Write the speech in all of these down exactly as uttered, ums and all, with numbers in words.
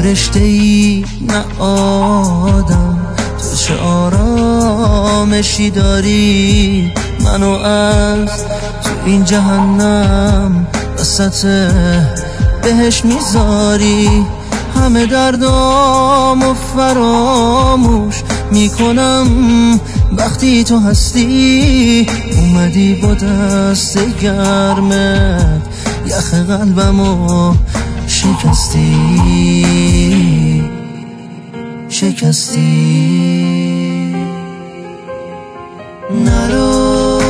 فرشته ای نه آدم، تو چه آرامشی داری منو از تو این جهنم وسط بهش میذاری. همه دردامو فراموش میکنم وقتی تو هستی. اومدی با دست گرمت یخ قلبمو شکستی شکستی. نرو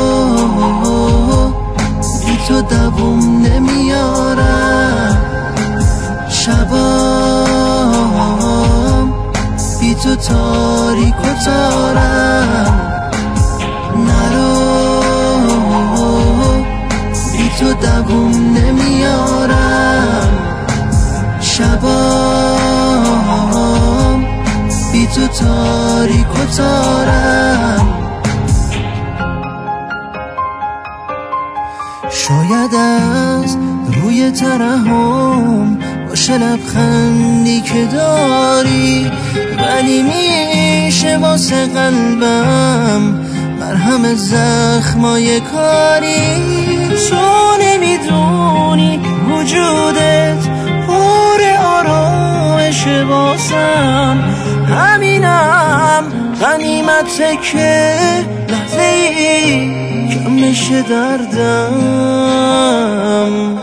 بی تو دووم نمیارم، شبام بی تو تاریک و تارم. نرو بی تو دووم نمیارم، شبام بی تو تاریک و تارم. شاید از روی ترحم باشه لبخندی که داری، ولی میشه واسه قلبم مرهم زخمای کاری. تو نمیدونی وجودت پر آرامش واسم، همینم غنیمته که لحظه ای کم میشه دردم.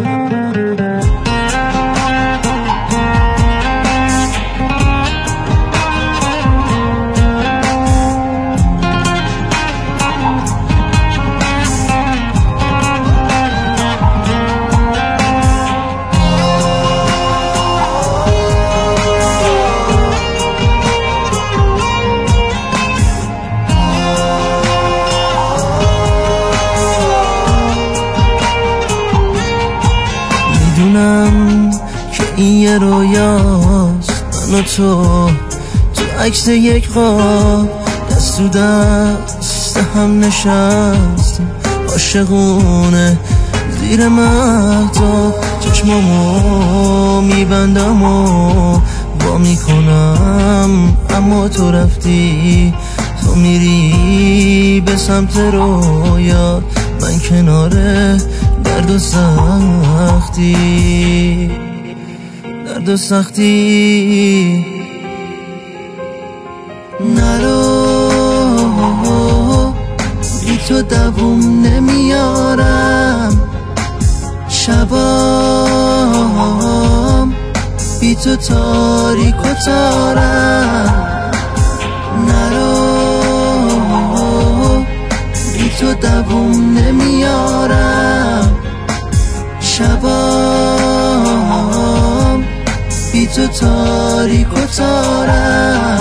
میدونم که این یه رویاست، من و تو تو عکس یک خواب دست تو دست هم نشستیم عاشقونه زیر مهتاب. چشمامو میبندم و وا میکنم، اما تو رفتی، تو میری به سمت رویات، من کنار درد و سختی درد و سختی. نرو بی تو دووم نمیارم، شبام بی تو تاریک و تارم. نرو بی تو دووم نمیارم، شبام بی تو تاریک و تارم.